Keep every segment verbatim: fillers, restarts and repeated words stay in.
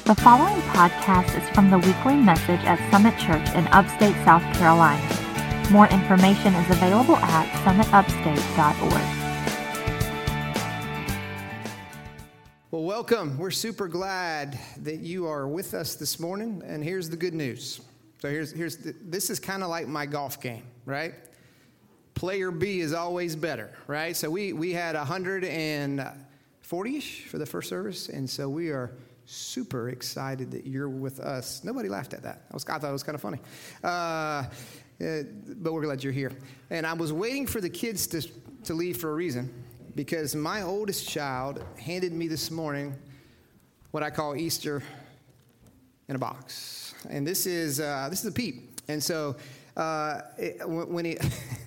The following podcast is from the weekly message at Summit Church in Upstate, South Carolina. More information is available at summit upstate dot org. Well, welcome. We're super glad that you are with us this morning, and here's the good news. So here's here's the, this is kind of like my golf game, right? Player B is always better, right? So we we had one hundred forty-ish for the first service, and so we are super excited that you're with us. Nobody laughed at that. I, was, I thought it was kind of funny. Uh, uh, but we're glad you're here. And I was waiting for the kids to, to leave for a reason, because my oldest child handed me this morning what I call Easter in a box. And this is uh, this is a peep. And so uh, it, when he...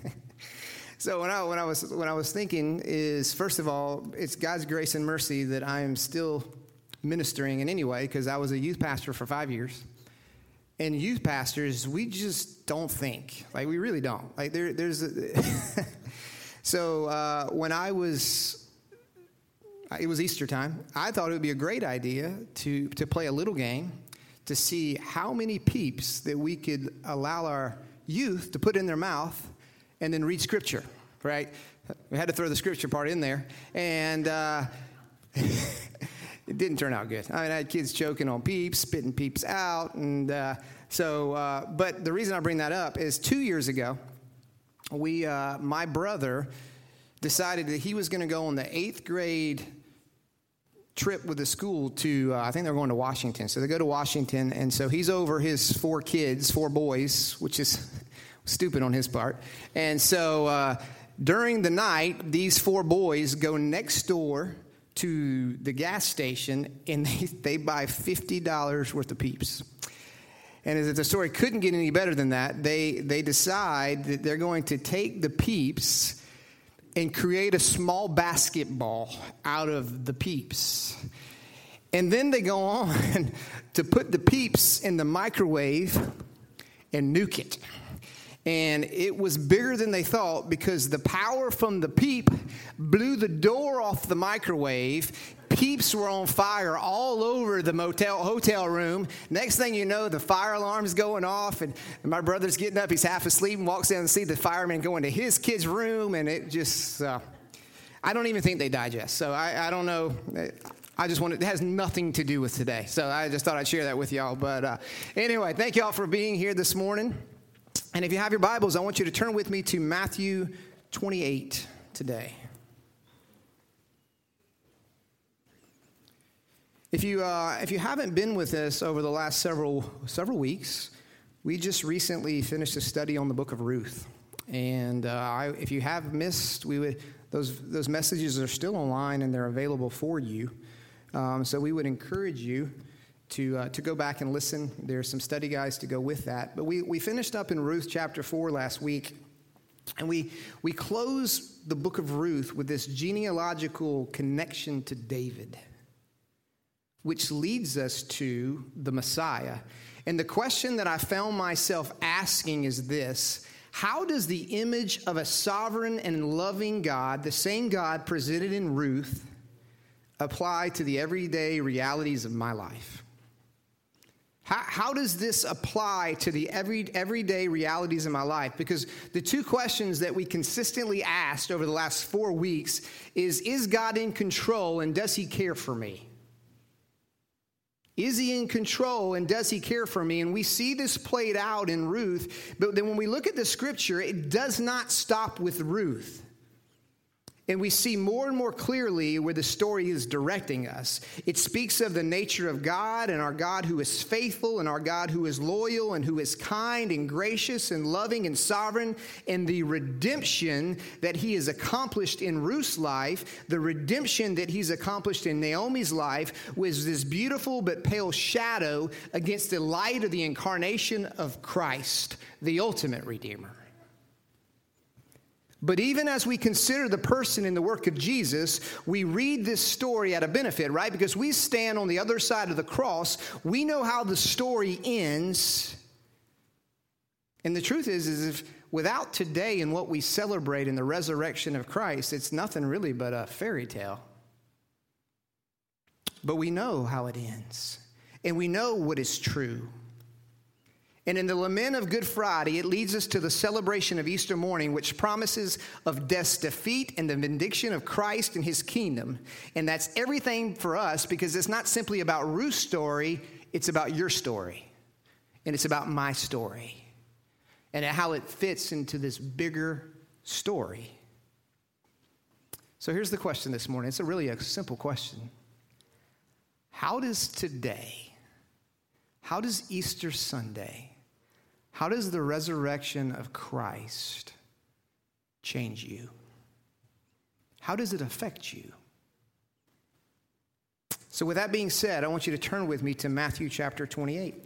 So when I when I was when I was thinking is, first of all, it's God's grace and mercy that I am still ministering in any way, because I was a youth pastor for five years. And youth pastors, we just don't think. Like, we really don't. Like, there, there's a... So uh, when I was... It was Easter time. I thought it would be a great idea to, to play a little game to see how many peeps that we could allow our youth to put in their mouth and then read Scripture, right? We had to throw the Scripture part in there. And... Uh, It didn't turn out good. I mean, I had kids choking on peeps, spitting peeps out. And uh, so, uh, but the reason I bring that up is two years ago, we, uh, my brother decided that he was going to go on the eighth grade trip with the school to, uh, I think they're going to Washington. So they go to Washington. And so he's over his four kids, four boys, which is stupid on his part. And so uh, during the night, these four boys go next door to the gas station, and they, they buy fifty dollars worth of peeps. And as if the story couldn't get any better than that, they, they decide that they're going to take the peeps and create a small basketball out of the peeps. And then they go on to put the peeps in the microwave and nuke it. And it was bigger than they thought, because the power from the peep blew the door off the microwave. Peeps were on fire all over the motel hotel room. Next thing you know, the fire alarm's going off, and my brother's getting up. He's half asleep and walks down and see the fireman go into his kid's room, and it just, uh, I don't even think they digest. So I, I don't know. I just wanted, it has nothing to do with today. So I just thought I'd share that with y'all. But uh, anyway, thank y'all for being here this morning. And if you have your Bibles, I want you to turn with me to Matthew twenty-eight today. If you uh, if you haven't been with us over the last several several weeks, we just recently finished a study on the book of Ruth. And uh, I, if you have missed, we would those those messages are still online and they're available for you. Um, so we would encourage you to uh, to go back and listen. There's some study guides to go with that. But we, we finished up in Ruth chapter four last week, and we we close the book of Ruth with this genealogical connection to David, which leads us to the Messiah. And the question that I found myself asking is this: how does the image of a sovereign and loving God, the same God presented in Ruth, apply to the everyday realities of my life? How, how does this apply to the every, everyday realities of my life? Because the two questions that we consistently asked over the last four weeks is, is God in control, and does he care for me? Is he in control, and does he care for me? And we see this played out in Ruth, but then when we look at the scripture, it does not stop with Ruth. And we see more and more clearly where the story is directing us. It speaks of the nature of God, and our God who is faithful, and our God who is loyal, and who is kind and gracious and loving and sovereign, and the redemption that he has accomplished in Ruth's life, the redemption that he's accomplished in Naomi's life, was this beautiful but pale shadow against the light of the incarnation of Christ, the ultimate Redeemer. But even as we consider the person and the work of Jesus, we read this story at a benefit, right? Because we stand on the other side of the cross. We know how the story ends. And the truth is, is if without today and what we celebrate in the resurrection of Christ, it's nothing really but a fairy tale. But we know how it ends. and we know what is true. And in the lament of Good Friday, it leads us to the celebration of Easter morning, which promises of death's defeat and the vindication of Christ and his kingdom. And that's everything for us, because it's not simply about Ruth's story, it's about your story. And it's about my story. And how it fits into this bigger story. So here's the question this morning. It's a really a simple question. How does today, how does Easter Sunday, how does the resurrection of Christ change you? How does it affect you? So with that being said, I want you to turn with me to Matthew chapter twenty-eight.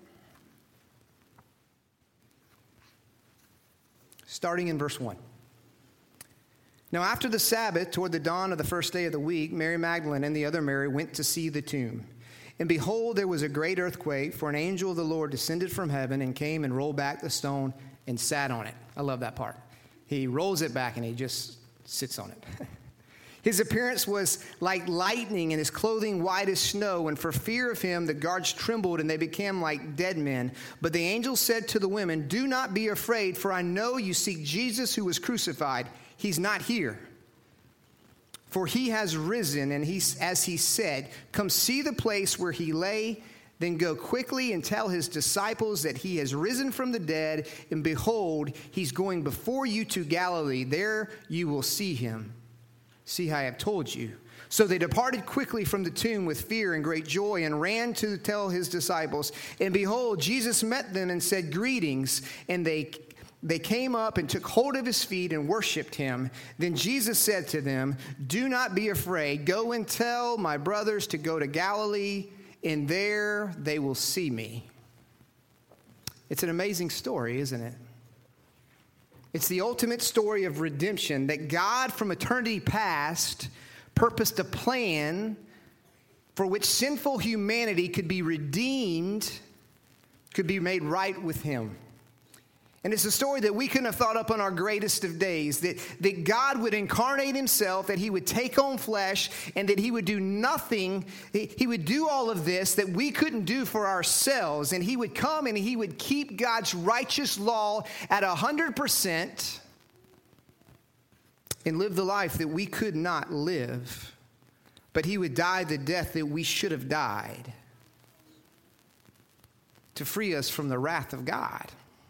Starting in verse one. Now after the Sabbath, toward the dawn of the first day of the week, Mary Magdalene and the other Mary went to see the tomb. And behold, there was a great earthquake, for an angel of the Lord descended from heaven and came and rolled back the stone and sat on it. I love that part. He rolls it back and he just sits on it. His appearance was like lightning and his clothing white as snow. And for fear of him, the guards trembled and they became like dead men. But the angel said to the women, "Do not be afraid, for I know you seek Jesus who was crucified. He's not here. For he has risen, and he, as he said, come see the place where he lay, then go quickly and tell his disciples that he has risen from the dead, and behold, he's going before you to Galilee. There you will see him. See, I have told you." So they departed quickly from the tomb with fear and great joy and ran to tell his disciples. And behold, Jesus met them and said, "Greetings." And they They came up and took hold of his feet and worshiped him. Then Jesus said to them, "Do not be afraid. Go and tell my brothers to go to Galilee, and there they will see me." It's an amazing story, isn't it? It's the ultimate story of redemption, that God from eternity past purposed a plan for which sinful humanity could be redeemed, could be made right with him. And it's a story that we couldn't have thought up on our greatest of days, that, that God would incarnate himself, that he would take on flesh, and that he would do nothing. He, he would do all of this that we couldn't do for ourselves. And he would come and he would keep God's righteous law at one hundred percent and live the life that we could not live. But he would die the death that we should have died to free us from the wrath of God.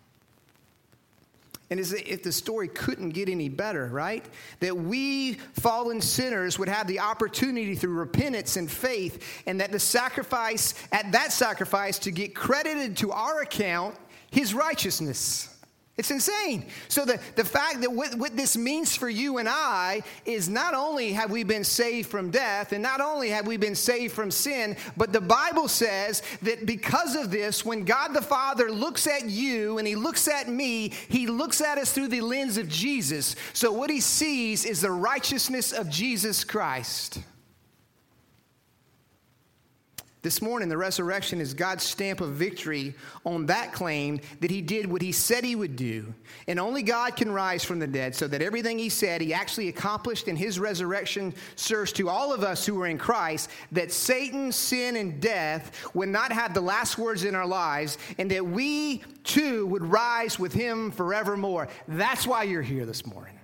And as if the story couldn't get any better, right? That we fallen sinners would have the opportunity through repentance and faith, and that the sacrifice, at that sacrifice, to get credited to our account his righteousness. It's insane. So the, the fact that what, what this means for you and I is not only have we been saved from death, and not only have we been saved from sin, but the Bible says that because of this, when God the Father looks at you and he looks at me, he looks at us through the lens of Jesus. So what he sees is the righteousness of Jesus Christ. This morning, the resurrection is God's stamp of victory on that claim that he did what he said he would do. And only God can rise from the dead, so that everything he said he actually accomplished in his resurrection serves to all of us who are in Christ, that Satan, sin, and death would not have the last words in our lives, and that we too would rise with him forevermore. That's why you're here this morning.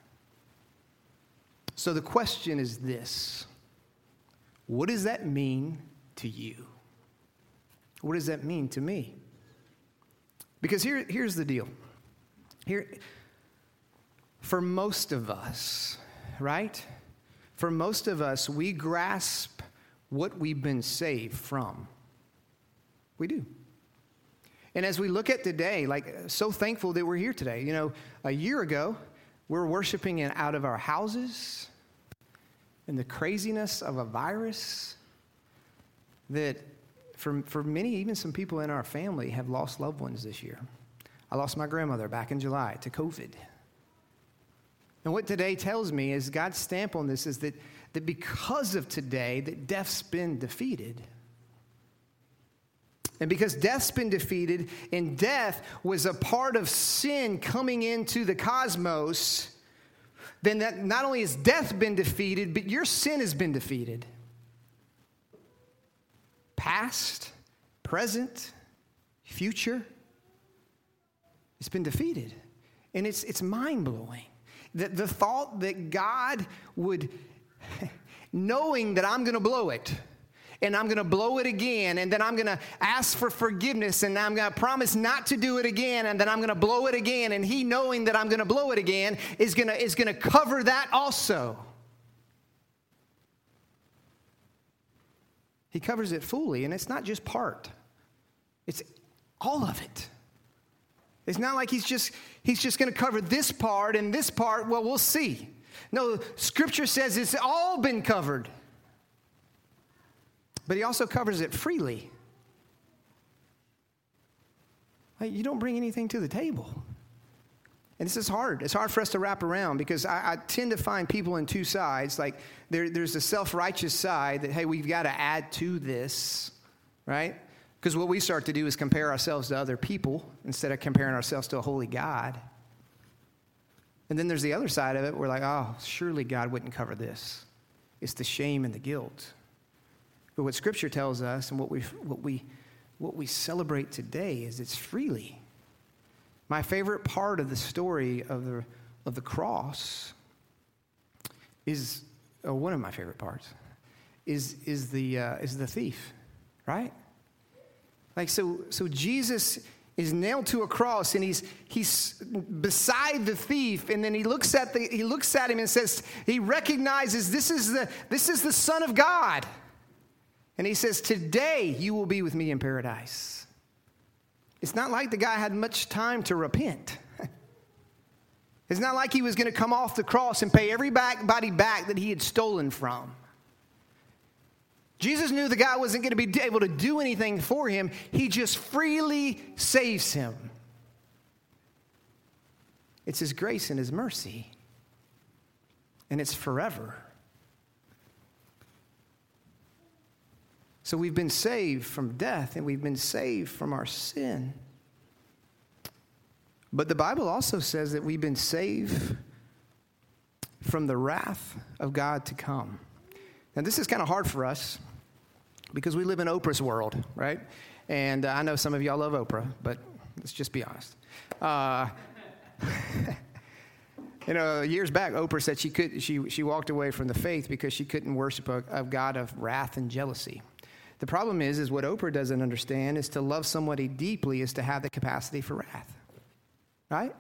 So the question is this: what does that mean to you? What does that mean to me? Because here, here's the deal. Here, for most of us, right? For most of us, we grasp what we've been saved from. We do. And as we look at today, like, so thankful that we're here today. You know, a year ago, we were worshiping in, out of our houses in the craziness of a virus that for, for many, even some people in our family have lost loved ones this year. I lost my grandmother back in July to COVID. And what today tells me is God's stamp on this is that, that because of today, that death's been defeated. And because death's been defeated, and death was a part of sin coming into the cosmos, then that not only has death been defeated, but your sin has been defeated. Past, present, future. It's been defeated. And it's it's mind-blowing. The, the thought that God would, knowing that I'm going to blow it, and I'm going to blow it again, and then I'm going to ask for forgiveness, and I'm going to promise not to do it again, and then I'm going to blow it again, and he knowing that I'm going to blow it again is going to is going to cover that also. He covers it fully, and it's not just part. It's all of it. It's not like he's just he's just going to cover this part and this part. Well, we'll see. No, Scripture says it's all been covered. But he also covers it freely. Like, you don't bring anything to the table. And this is hard. It's hard for us to wrap around because I, I tend to find people in two sides. Like there, there's a self-righteous side that, hey, we've got to add to this, right? Because what we start to do is compare ourselves to other people instead of comparing ourselves to a holy God. And then there's the other side of it. We're like, oh, surely God wouldn't cover this. It's the shame and the guilt. But what Scripture tells us and what we what we what we celebrate today is it's freely. My favorite part of the story of the of the cross is oh, one of my favorite parts is is the uh, is the thief, right? Like so so Jesus is nailed to a cross and he's he's beside the thief, and then he looks at the he looks at him and says he recognizes this is the this is the Son of God. And he says, today you will be with me in paradise. It's not like the guy had much time to repent. It's not like he was going to come off the cross and pay everybody back that he had stolen from. Jesus knew the guy wasn't going to be able to do anything for him. He just freely saves him. It's his grace and his mercy. And it's forever. So we've been saved from death and we've been saved from our sin. But the Bible also says that we've been saved from the wrath of God to come. Now this is kind of hard for us because we live in Oprah's world, right? And uh, I know some of y'all love Oprah, but let's just be honest. Uh, you know, years back, Oprah said she could she she walked away from the faith because she couldn't worship a, a God of wrath and jealousy. The problem is, is what Oprah doesn't understand is to love somebody deeply is to have the capacity for wrath, right?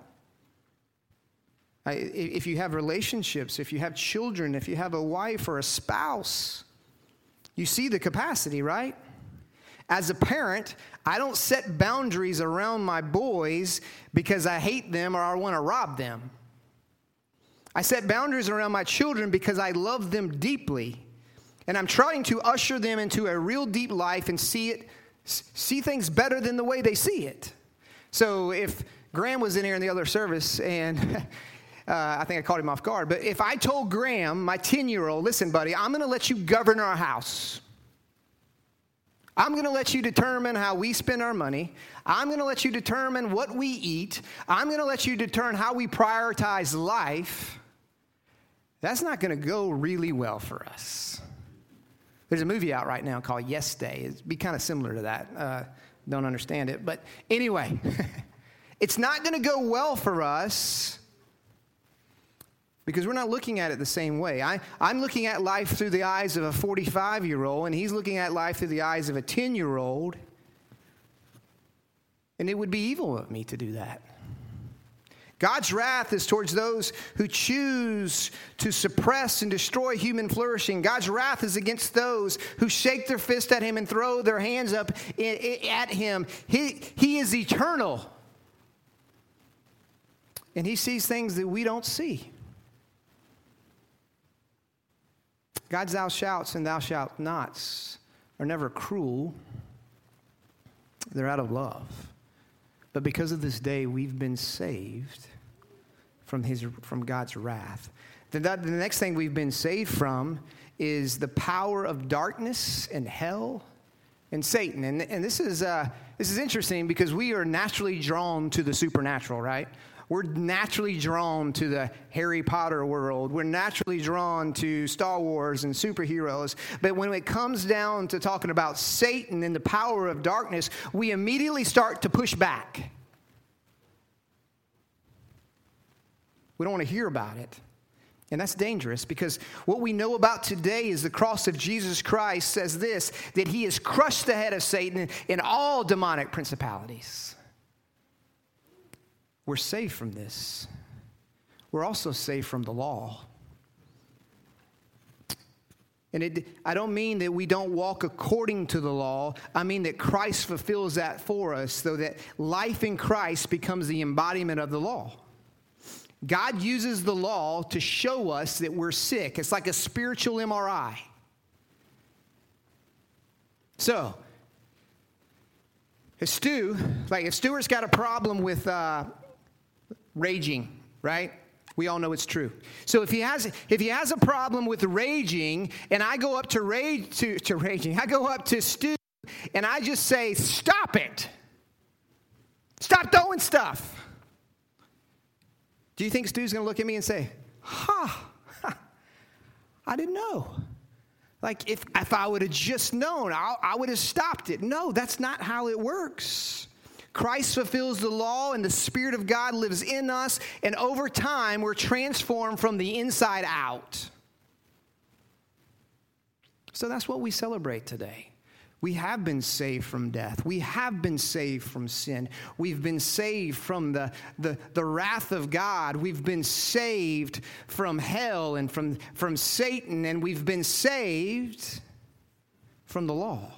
I, if you have relationships, if you have children, if you have a wife or a spouse, you see the capacity, right? As a parent, I don't set boundaries around my boys because I hate them or I want to rob them. I set boundaries around my children because I love them deeply. And I'm trying to usher them into a real deep life and see it, see things better than the way they see it. So if Graham was in here in the other service, and uh, I think I caught him off guard, but if I told Graham, my ten-year-old, listen, buddy, I'm going to let you govern our house. I'm going to let you determine how we spend our money. I'm going to let you determine what we eat. I'm going to let you determine how we prioritize life. That's not going to go really well for us. There's a movie out right now called Yes Day. It'd be kind of similar to that. Uh, don't understand it. But anyway, it's not going to go well for us because we're not looking at it the same way. I, I'm looking at life through the eyes of a forty-five-year-old, and he's looking at life through the eyes of a ten-year-old. And it would be evil of me to do that. God's wrath is towards those who choose to suppress and destroy human flourishing. God's wrath is against those who shake their fist at him and throw their hands up in, in, at him. He, he is eternal. And he sees things that we don't see. God's thou shalt and thou shalt nots are never cruel. They're out of love. But because of this day, we've been saved from his from God's wrath. The, the next thing we've been saved from is the power of darkness and hell and Satan. And, and this is uh, this is interesting because we are naturally drawn to the supernatural, right? We're naturally drawn to the Harry Potter world. We're naturally drawn to Star Wars and superheroes. But when it comes down to talking about Satan and the power of darkness, we immediately start to push back. We don't want to hear about it. And that's dangerous, because what we know about today is the cross of Jesus Christ says this, that he has crushed the head of Satan and all demonic principalities. We're safe from this. We're also safe from the law. And it, I don't mean that we don't walk according to the law. I mean that Christ fulfills that for us, so that life in Christ becomes the embodiment of the law. God uses the law to show us that we're sick. It's like a spiritual M R I. So, if Stu, like if Stuart's got a problem with uh, raging, right? We all know it's true. So if he has if he has a problem with raging, and I go up to rage to, to raging, I go up to Stu and I just say, "Stop it! Stop throwing stuff." Do you think Stu's going to look at me and say, "Ha, huh, I didn't know. Like, if, if I would have just known, I, I would have stopped it." No, that's not how it works. Christ fulfills the law, and the Spirit of God lives in us, and over time, we're transformed from the inside out. So that's what we celebrate today. We have been saved from death. We have been saved from sin. We've been saved from the, the, the wrath of God. We've been saved from hell and from, from Satan, and we've been saved from the law.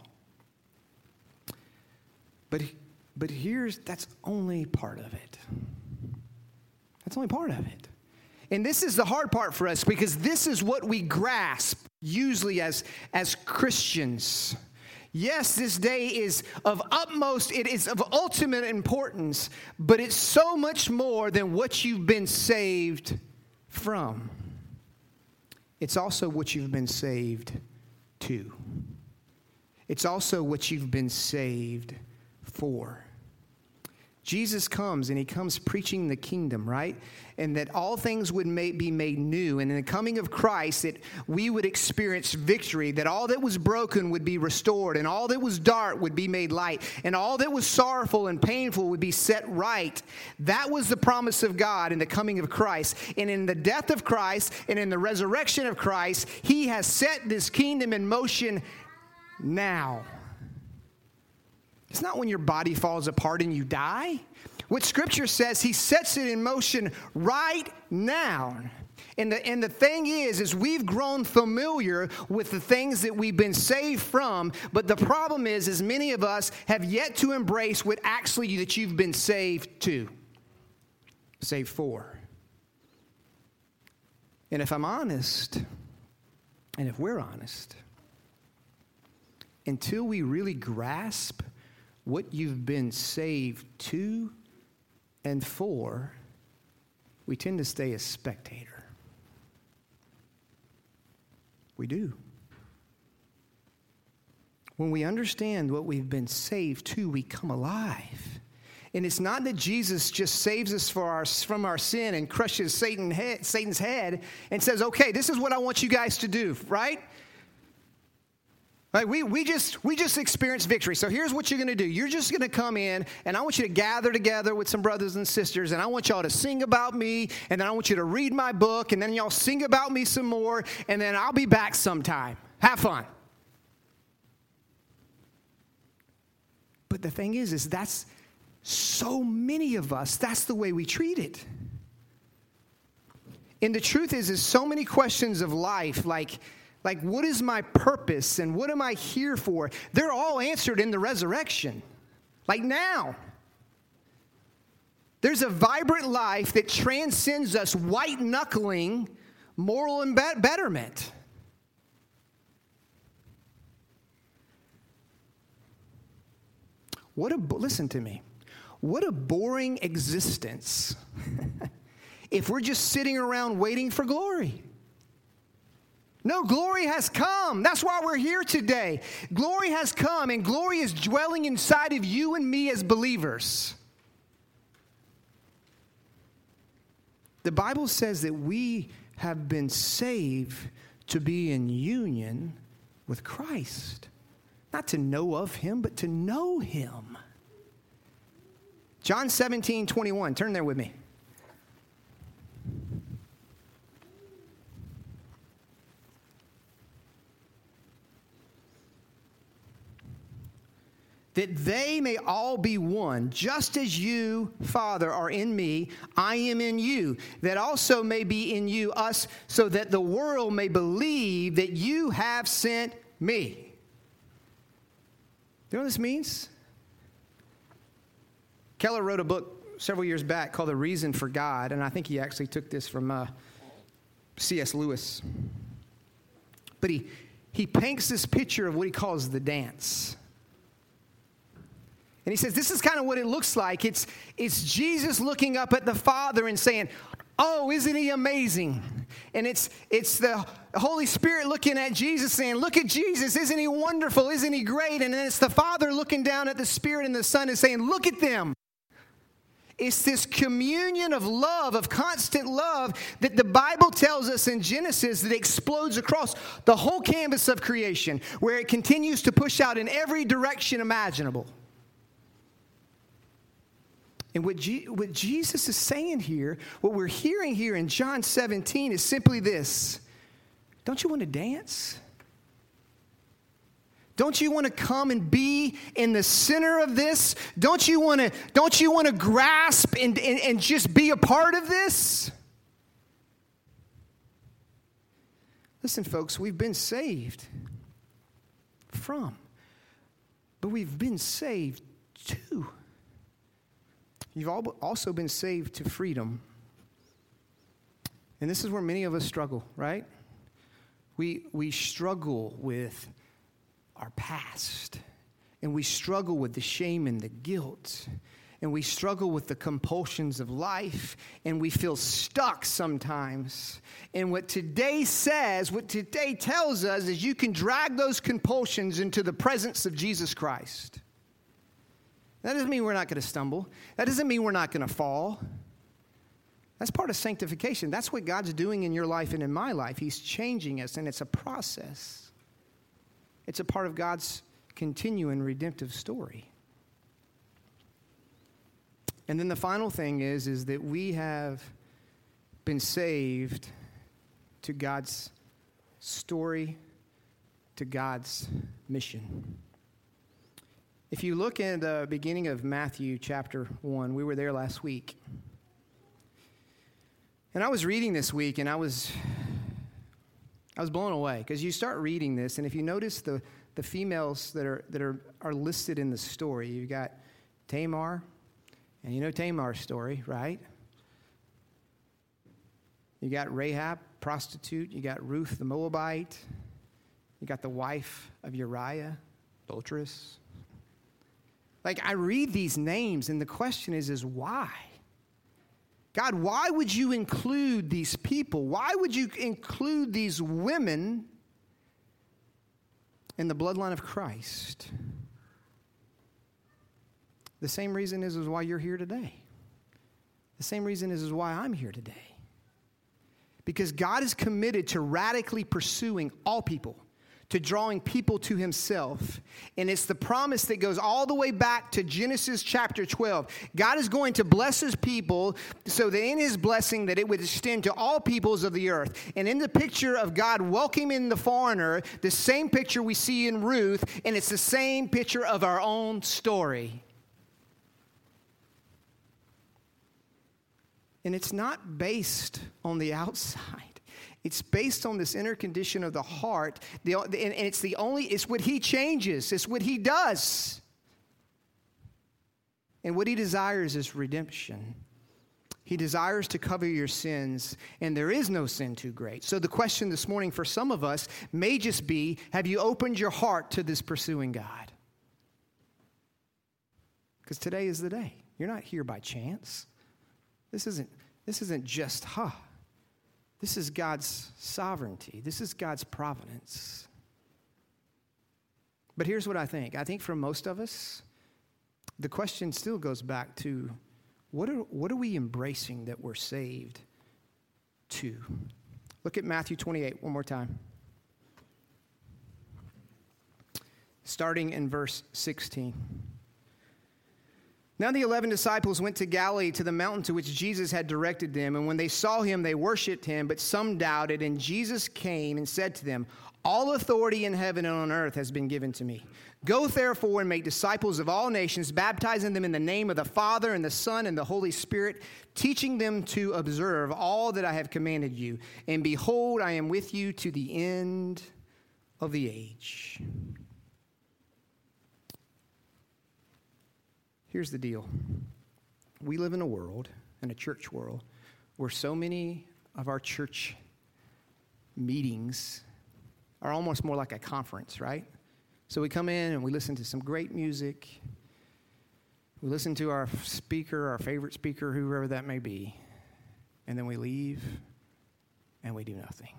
But, but here's, that's only part of it. That's only part of it. And this is the hard part for us, because this is what we grasp usually as, as Christians. Yes, this day is of utmost, it is of ultimate importance, but it's so much more than what you've been saved from. It's also what you've been saved to. It's also what you've been saved for. Jesus comes, and he comes preaching the kingdom, right? And that all things would may, be made new. And in the coming of Christ, that we would experience victory, that all that was broken would be restored, and all that was dark would be made light, and all that was sorrowful and painful would be set right. That was the promise of God in the coming of Christ. And in the death of Christ and in the resurrection of Christ, he has set this kingdom in motion now. It's not when your body falls apart and you die. What Scripture says, he sets it in motion right now. And the, and the thing is, is we've grown familiar with the things that we've been saved from, but the problem is, is many of us have yet to embrace what actually that you've been saved to, saved for. And if I'm honest, and if we're honest, until we really grasp what you've been saved to and for, we tend to stay a spectator. We do. When we understand what we've been saved to, we come alive. And it's not that Jesus just saves us for our, from our sin and crushes Satan head, Satan's head and says, "Okay, this is what I want you guys to do," right? Like we we just we just experienced victory. So here's what you're going to do. You're just going to come in, and I want you to gather together with some brothers and sisters, and I want y'all to sing about me, and then I want you to read my book, and then y'all sing about me some more, and then I'll be back sometime. Have fun. But the thing is, is that's so many of us, that's the way we treat it. And the truth is, is so many questions of life, like, Like, what is my purpose and what am I here for? They're all answered in the resurrection. Like now. There's a vibrant life that transcends us white-knuckling moral and betterment. What a, listen to me. What a boring existence if we're just sitting around waiting for glory. No, glory has come. That's why we're here today. Glory has come, and glory is dwelling inside of you and me as believers. The Bible says that we have been saved to be in union with Christ. Not to know of him, but to know him. John seventeen twenty-one. Turn there with me. That they may all be one, just as you, Father, are in me, I am in you, that also may be in you us, so that the world may believe that you have sent me. You know what this means? Keller wrote a book several years back called The Reason for God, and I think he actually took this from uh, C S Lewis. But he, he paints this picture of what he calls the dance. And he says, this is kind of what it looks like. It's, it's Jesus looking up at the Father and saying, oh, isn't he amazing? And it's, it's the Holy Spirit looking at Jesus saying, look at Jesus. Isn't he wonderful? Isn't he great? And then it's the Father looking down at the Spirit and the Son and saying, look at them. It's this communion of love, of constant love, that the Bible tells us in Genesis that explodes across the whole canvas of creation, where it continues to push out in every direction imaginable. And what, G- what Jesus is saying here, what we're hearing here in John seventeen is simply this. Don't you want to dance? Don't you want to come and be in the center of this? Don't you want to, don't you want to grasp and, and, and just be a part of this? Listen, folks, we've been saved from, but we've been saved to. You've also been saved to freedom. And this is where many of us struggle, right? We, we struggle with our past. And we struggle with the shame and the guilt. And we struggle with the compulsions of life. And we feel stuck sometimes. And what today says, what today tells us, is you can drag those compulsions into the presence of Jesus Christ. That doesn't mean we're not going to stumble. That doesn't mean we're not going to fall. That's part of sanctification. That's what God's doing in your life and in my life. He's changing us, and it's a process. It's a part of God's continuing redemptive story. And then the final thing is, is that we have been saved to God's story, to God's mission. If you look at the beginning of Matthew chapter one, we were there last week. And I was reading this week, and I was I was blown away, because you start reading this, and if you notice the, the females that are that are, are listed in the story, you've got Tamar, and you know Tamar's story, right? You got Rahab, prostitute. You got Ruth the Moabite. You got the wife of Uriah, adulteress. Like, I read these names, and the question is, is why? God, why would you include these people? Why would you include these women in the bloodline of Christ? The same reason is, is why you're here today. The same reason is, is why I'm here today. Because God is committed to radically pursuing all people, to drawing people to himself. And it's the promise that goes all the way back to Genesis chapter twelve. God is going to bless his people so that in his blessing that it would extend to all peoples of the earth. And in the picture of God welcoming the foreigner, the same picture we see in Ruth, and it's the same picture of our own story. And it's not based on the outside. It's based on this inner condition of the heart, the, and it's the only, it's what he changes, it's what he does. And what he desires is redemption. He desires to cover your sins, and there is no sin too great. So the question this morning for some of us may just be, have you opened your heart to this pursuing God? Because today is the day. You're not here by chance. This isn't, this isn't just, huh. This is God's sovereignty. This is God's providence. But here's what I think. I think for most of us, the question still goes back to, what are, what are we embracing that we're saved two. Look at Matthew twenty-eight one more time. Starting in verse sixteen. Now the eleven disciples went to Galilee to the mountain to which Jesus had directed them. And when they saw him, they worshipped him, but some doubted. And Jesus came and said to them, all authority in heaven and on earth has been given to me. Go therefore and make disciples of all nations, baptizing them in the name of the Father and the Son and the Holy Spirit, teaching them to observe all that I have commanded you. And behold, I am with you to the end of the age. Here's the deal. We live in a world, in a church world, where so many of our church meetings are almost more like a conference, right? So we come in and we listen to some great music. We listen to our speaker, our favorite speaker, whoever that may be. And then we leave and we do nothing.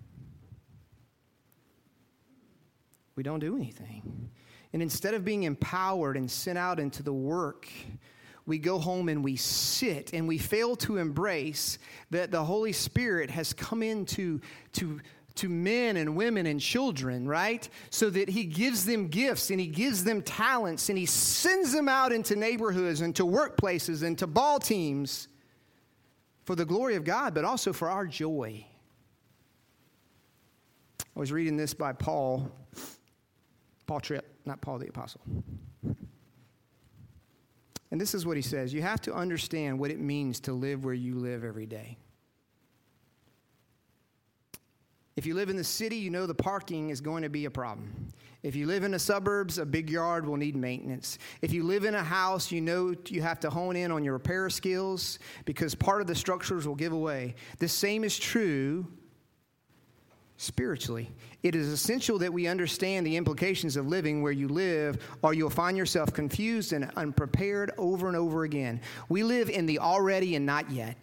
We don't do anything. And instead of being empowered and sent out into the work, we go home and we sit and we fail to embrace that the Holy Spirit has come into to, to men and women and children, right? So that he gives them gifts and he gives them talents and he sends them out into neighborhoods and to workplaces and to ball teams for the glory of God, but also for our joy. I was reading this by Paul, Paul Tripp, not Paul the Apostle. And this is what he says. You have to understand what it means to live where you live every day. If you live in the city, you know the parking is going to be a problem. If you live in the suburbs, a big yard will need maintenance. If you live in a house, you know you have to hone in on your repair skills because part of the structures will give away. The same is true spiritually. It is essential that we understand the implications of living where you live, or you'll find yourself confused and unprepared over and over again. We live in the already and not yet.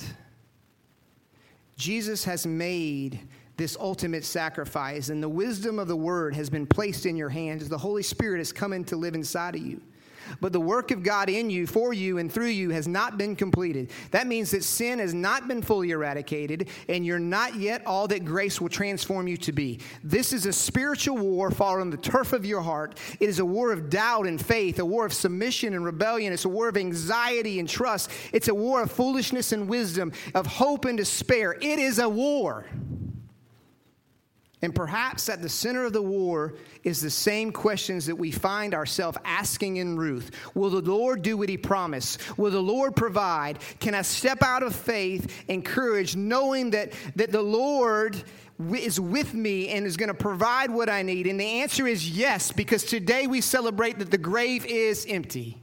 Jesus has made this ultimate sacrifice, and the wisdom of the word has been placed in your hands. The Holy Spirit has come in to live inside of you. But the work of God in you, for you, and through you has not been completed. That means that sin has not been fully eradicated, and you're not yet all that grace will transform you to be. This is a spiritual war fought on the turf of your heart. It is a war of doubt and faith, a war of submission and rebellion. It's a war of anxiety and trust. It's a war of foolishness and wisdom, of hope and despair. It is a war. And perhaps at the center of the war is the same questions that we find ourselves asking in Ruth. Will the Lord do what he promised? Will the Lord provide? Can I step out of faith and courage knowing that, that the Lord is with me and is going to provide what I need? And the answer is yes, because today we celebrate that the grave is empty.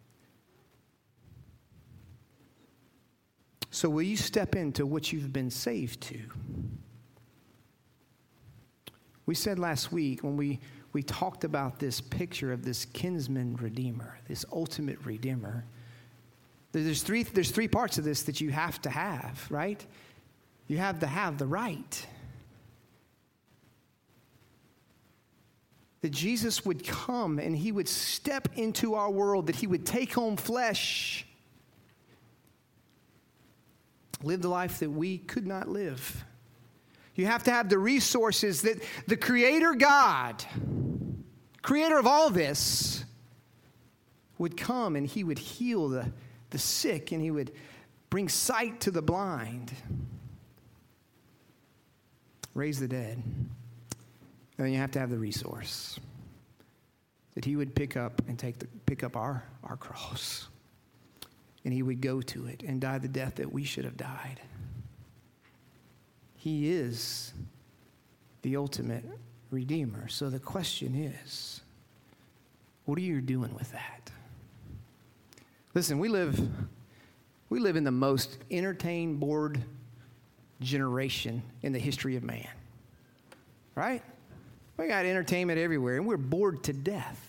So will you step into what you've been saved to? We said last week when we, we talked about this picture of this kinsman redeemer, this ultimate redeemer, there's three, there's three parts of this that you have to have, right? You have to have the right. That Jesus would come and he would step into our world, that he would take on flesh, live the life that we could not live. You have to have the resources that the Creator God, creator of all this, would come and he would heal the, the sick and he would bring sight to the blind, raise the dead. And then you have to have the resource that he would pick up and take the, pick up our, our cross. And he would go to it and die the death that we should have died. He is the ultimate redeemer. So the question is, what are you doing with that? Listen, we live, we live in the most entertained, bored generation in the history of man. Right? We got entertainment everywhere, and we're bored to death.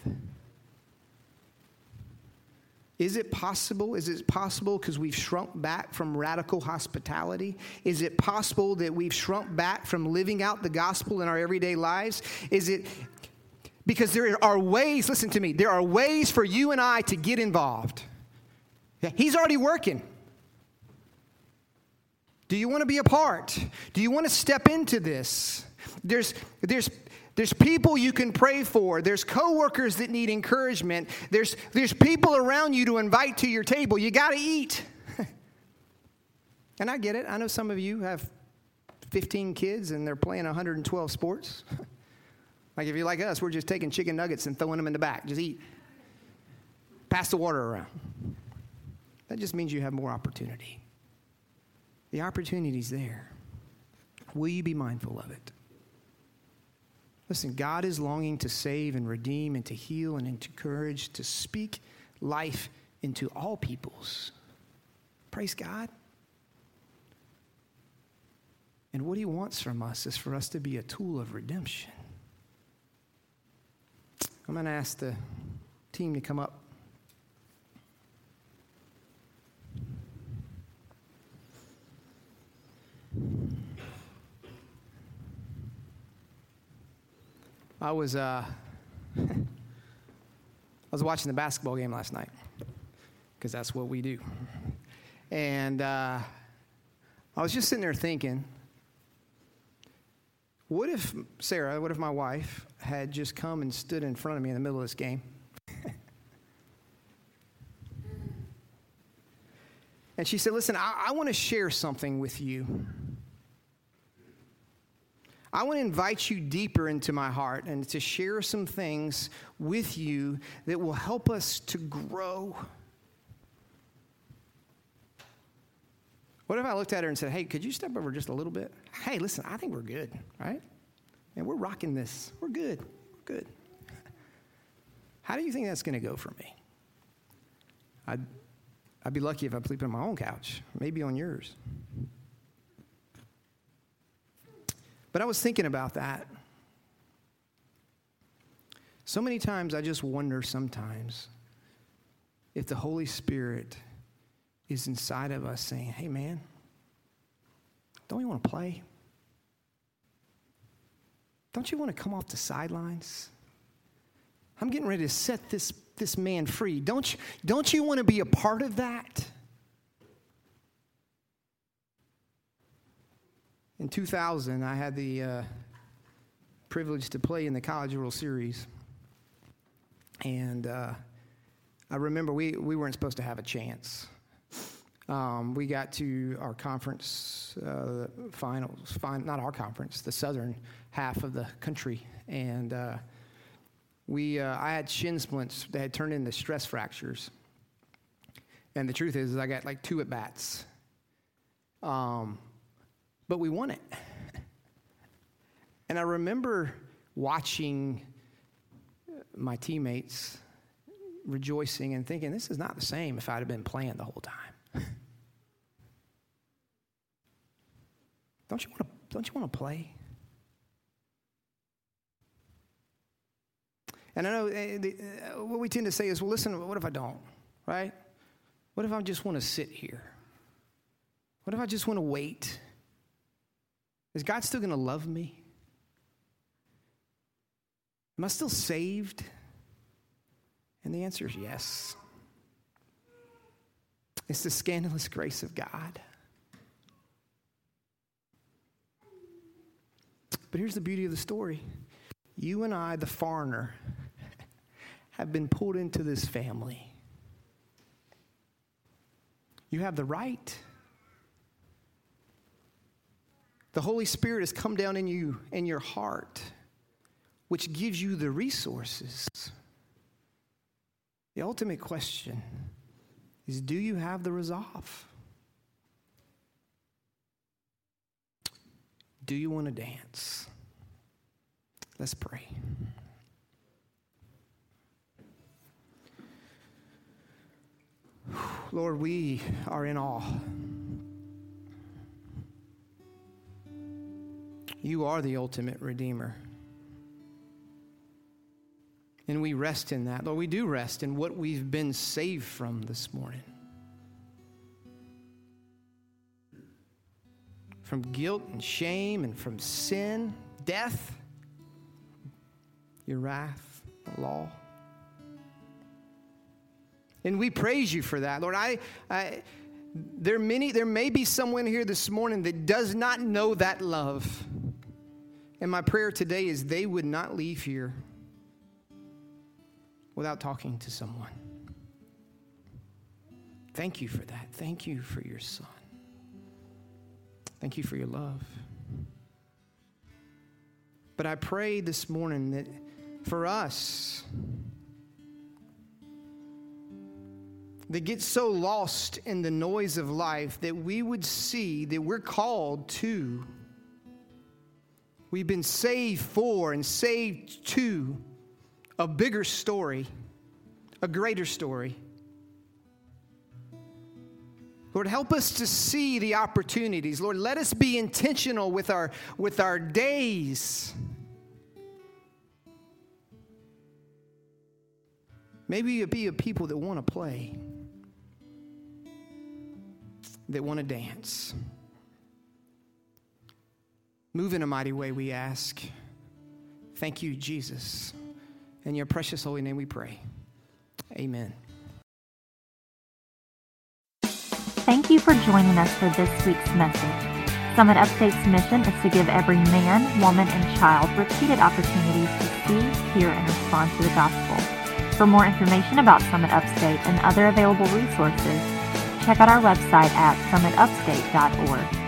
Is it possible? Is it possible because we've shrunk back from radical hospitality? Is it possible that we've shrunk back from living out the gospel in our everyday lives? Is it because there are ways, listen to me, there are ways for you and I to get involved. He's already working. Do you want to be a part? Do you want to step into this? There's, there's, there's people you can pray for. There's coworkers that need encouragement. There's, there's people around you to invite to your table. You got to eat. And I get it. I know some of you have fifteen kids and they're playing one hundred twelve sports. Like if you're like us, we're just taking chicken nuggets and throwing them in the back. Just eat. Pass the water around. That just means you have more opportunity. The opportunity's there. Will you be mindful of it? Listen, God is longing to save and redeem and to heal and to encourage, to speak life into all peoples. Praise God. And what he wants from us is for us to be a tool of redemption. I'm going to ask the team to come up. I was uh, I was watching the basketball game last night because that's what we do. And uh, I was just sitting there thinking, what if, Sarah, what if my wife had just come and stood in front of me in the middle of this game? And she said, listen, I, I want to share something with you. I want to invite you deeper into my heart and to share some things with you that will help us to grow. What if I looked at her and said, hey, could you step over just a little bit? Hey, listen, I think we're good, right? And we're rocking this. We're good. We're good. How do you think that's going to go for me? I'd, I'd be lucky if I sleep on my own couch, maybe on yours. But I was thinking about that. So many times I just wonder sometimes if the Holy Spirit is inside of us saying, hey, man, don't you want to play? Don't you want to come off the sidelines? I'm getting ready to set this, this man free. Don't you, don't you want to be a part of that? In two thousand, I had the uh, privilege to play in the College World Series. And uh, I remember we, we weren't supposed to have a chance. Um, we got to our conference uh, finals, fin- not our conference, the southern half of the country. And uh, we, uh, I had shin splints that had turned into stress fractures. And the truth is, is I got like two at-bats. Um, but we won it. And I remember watching my teammates rejoicing and thinking, this is not the same if I'd have been playing the whole time. Don't you want to, don't you want to play? And I know uh, the, uh, what we tend to say is, well, listen, what if I don't, right? What if I just want to sit here? What if I just want to wait? Is God still going to love me? Am I still saved? And the answer is yes. It's the scandalous grace of God. But here's the beauty of the story. You and I, the foreigner, have been pulled into this family. You have the right. The Holy Spirit has come down in you, in your heart, which gives you the resources. The ultimate question is, do you have the resolve? Do you want to dance? Let's pray. Lord, we are in awe. You are the ultimate Redeemer. And we rest in that. Lord, we do rest in what we've been saved from this morning. From guilt and shame and from sin, death, your wrath, law. And we praise you for that. Lord, I, I There are many, there may be someone here this morning that does not know that love. And my prayer today is they would not leave here without talking to someone. Thank you for that. Thank you for your son. Thank you for your love. But I pray this morning that for us that get so lost in the noise of life that we would see that we're called to, we've been saved for and saved to a bigger story, a greater story. Lord, help us to see the opportunities. Lord, let us be intentional with our, with our days. Maybe you'll be a people that want to play, that want to dance. Move in a mighty way, we ask. Thank you, Jesus. In your precious holy name we pray. Amen. Thank you for joining us for this week's message. Summit Upstate's mission is to give every man, woman, and child repeated opportunities to see, hear, and respond to the gospel. For more information about Summit Upstate and other available resources, check out our website at summit upstate dot org.